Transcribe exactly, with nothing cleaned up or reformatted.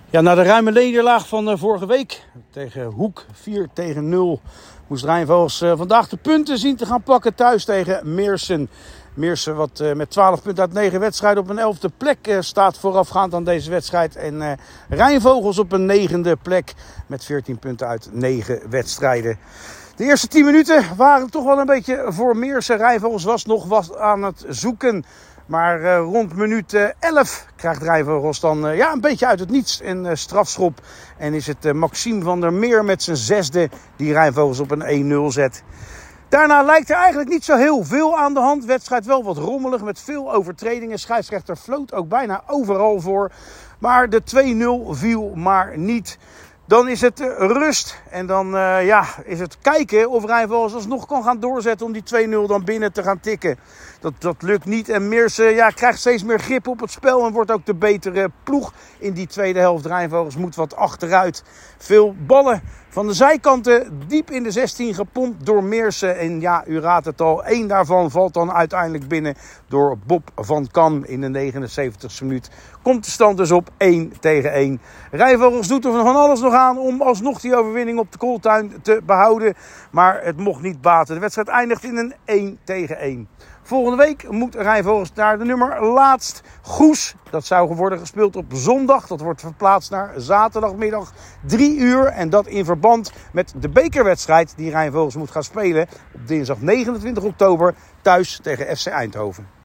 Ja, na de ruime nederlaag van uh, vorige week tegen Hoek vier tegen nul moest Rijnvogels uh, vandaag de punten zien te gaan pakken thuis tegen Meersen. Meersen wat uh, met twaalf punten uit negen wedstrijden op een elfde plek uh, staat voorafgaand aan deze wedstrijd. En uh, Rijnvogels op een negende plek met veertien punten uit negen wedstrijden. De eerste tien minuten waren toch wel een beetje voor Meersen. Rijnvogels was nog wat aan het zoeken. Maar uh, rond minuut uh, elf krijgt Rijnvogels dan uh, ja, een beetje uit het niets een uh, strafschop. En is het uh, Maxime van der Meer met zijn zesde die Rijnvogels op een één nul zet. Daarna lijkt er eigenlijk niet zo heel veel aan de hand. Wedstrijd wel wat rommelig met veel overtredingen. Scheidsrechter floot ook bijna overal voor. Maar de twee nul viel maar niet. Dan is het rust en dan uh, ja, is het kijken of Rijnvogels alsnog kan gaan doorzetten om die twee nul dan binnen te gaan tikken. Dat, dat lukt niet en Meersen ja, krijgt steeds meer grip op het spel en wordt ook de betere ploeg in die tweede helft. Rijnvogels moet wat achteruit. Veel ballen van de zijkanten diep in de zestien gepompt door Meersen. En ja, u raadt het al, één daarvan valt dan uiteindelijk binnen door Bob van Kam in de negenenzeventigste minuut. Komt de stand dus op één tegen één. Rijnvogels doet er van alles nog aan om alsnog die overwinning op de Kooltuin te behouden. Maar het mocht niet baten. De wedstrijd eindigt in een één tegen één. Volgende week moet Rijnvogels naar de nummer laatst Goes. Dat zou worden gespeeld op zondag. Dat wordt verplaatst naar zaterdagmiddag drie uur. En dat in verband met de bekerwedstrijd die Rijnvogels moet gaan spelen op dinsdag negenentwintig oktober thuis tegen F C Eindhoven.